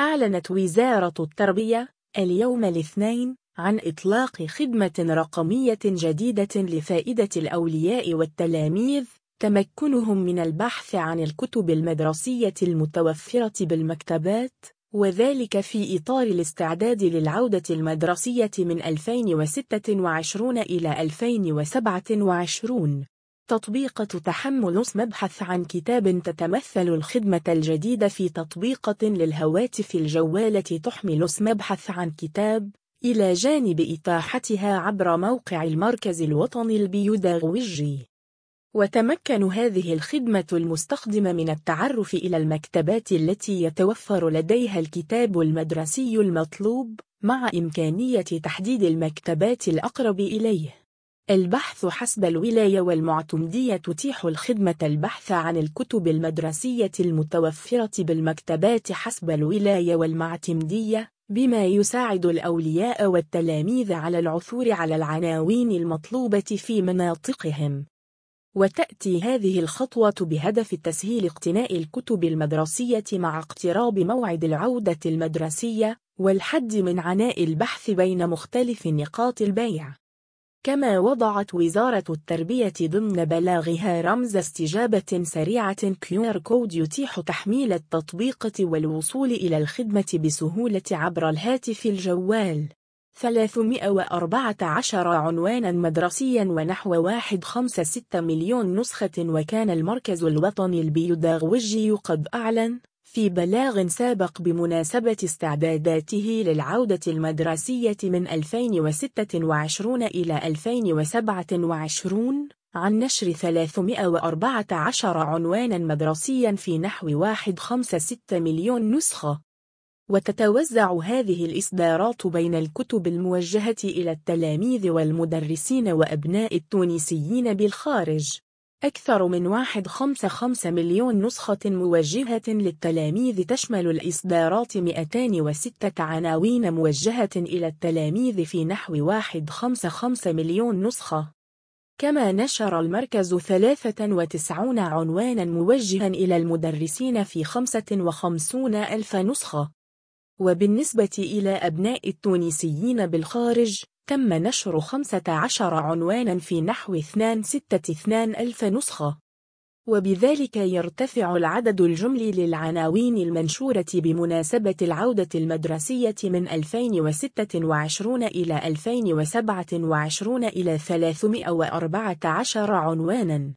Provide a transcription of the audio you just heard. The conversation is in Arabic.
أعلنت وزارة التربية اليوم الاثنين عن إطلاق خدمة رقمية جديدة لفائدة الأولياء والتلاميذ تمكنهم من البحث عن الكتب المدرسية المتوفرة بالمكتبات، وذلك في إطار الاستعداد للعودة المدرسية من 2026 إلى 2027. تطبيقة تحمل مبحث عن كتاب تتمثل الخدمة الجديدة في تطبيقة للهواتف الجوالة تحمل مبحث عن كتاب، إلى جانب إتاحتها عبر موقع المركز الوطني البيداغوجي. وتمكن هذه الخدمة المستخدم من التعرف إلى المكتبات التي يتوفر لديها الكتاب المدرسي المطلوب، مع إمكانية تحديد المكتبات الأقرب إليه. البحث حسب الولاية والمعتمدية تتيح الخدمة البحث عن الكتب المدرسية المتوفرة بالمكتبات حسب الولاية والمعتمدية، بما يساعد الأولياء والتلاميذ على العثور على العناوين المطلوبة في مناطقهم. وتأتي هذه الخطوة بهدف تسهيل اقتناء الكتب المدرسية مع اقتراب موعد العودة المدرسية، والحد من عناء البحث بين مختلف نقاط البيع. كما وضعت وزارة التربية ضمن بلاغها رمز استجابة سريعة QR كود يتيح تحميل التطبيق والوصول إلى الخدمة بسهولة عبر الهاتف الجوال. 314 عنوانا مدرسيا ونحو 1.56 مليون نسخة. وكان المركز الوطني البيداغوجي قد أعلن في بلاغ سابق بمناسبة استعداداته للعودة المدرسية من 2026 إلى 2027 عن نشر 314 عنوانا مدرسيا في نحو 1.56 مليون نسخة. وتتوزع هذه الإصدارات بين الكتب الموجهة إلى التلاميذ والمدرسين وأبناء التونسيين بالخارج. أكثر من 1.55 مليون نسخة موجهة للتلاميذ، تشمل الإصدارات 206 عناوين موجهة إلى التلاميذ في نحو 1.55 مليون نسخة. كما نشر المركز 93 عنوانا موجها إلى المدرسين في 55 ألف نسخة. وبالنسبة إلى أبناء التونسيين بالخارج، تم نشر 15 عنوانا في نحو 62 ألف نسخة. وبذلك يرتفع العدد الجملي للعناوين المنشورة بمناسبة العودة المدرسية من 2026 إلى 2027 إلى 314 عنوانا.